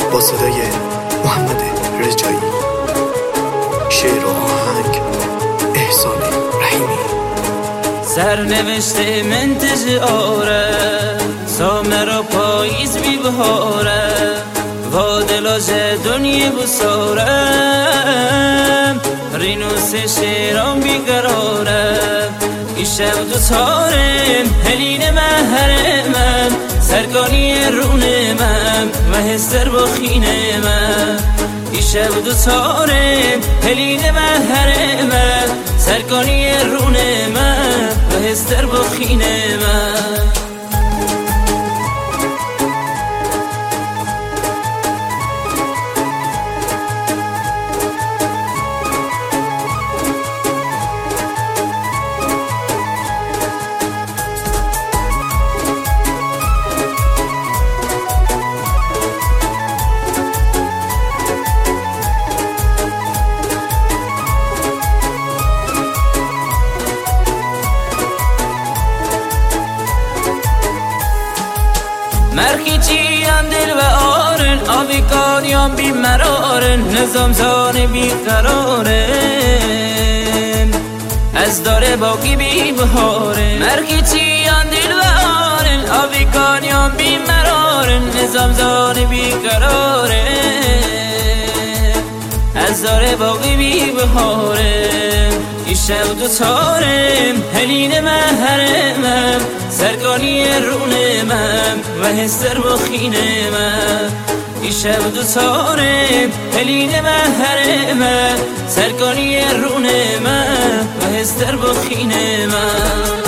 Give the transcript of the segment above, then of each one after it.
با صدای محمد رجایی، شعر و آهنگ احسان رحیمی. سرنوشت منتج آره سامر و پاییز بی بهاره و دلاج دنیا بسارم رینوس شیران بیقرارم ایشب دو تارم هلین محرمم سرگانی رونمم و هستر با خینمم ایشب دو تارم هلین محرمم سرگانی رونمم و هستر با خینمم. مرخیچیم دل و آرن آبی کاریم بی مرارن نظام زان بی قرارن از داره باقی بی بهارن مرخیچیم دل و آرن آبی کاریم بی مرارن نظام زان بی قرارن از داره باقی بی بهارن ایشب دو تارم هلین محرمم سرگانی رونمم و هستر با خینمم ایشب دو تارم هلین محرمم سرگانی رونمم و هستر با خینمم.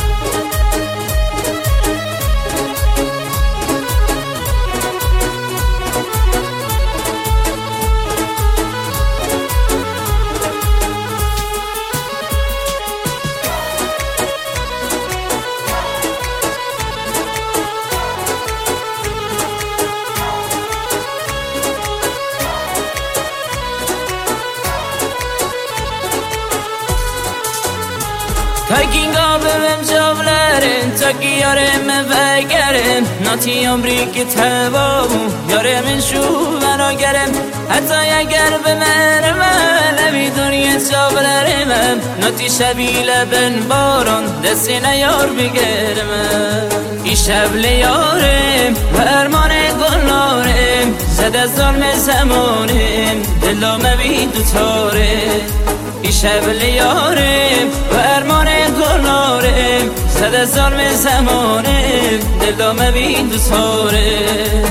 Takinga bevem javlaren taki yarem vegeren nati amri ki thawabu yarem shu vanagerem hatta yagar be merman abi duniya javlarem nati shabila ben baron desina yar bigerem ishavle yarem vermane gullarem zada zulm zamanem dilam bi dutare ishavle yarem vermane گلارم زده ظلم زمانم دل دامه بین دو ساره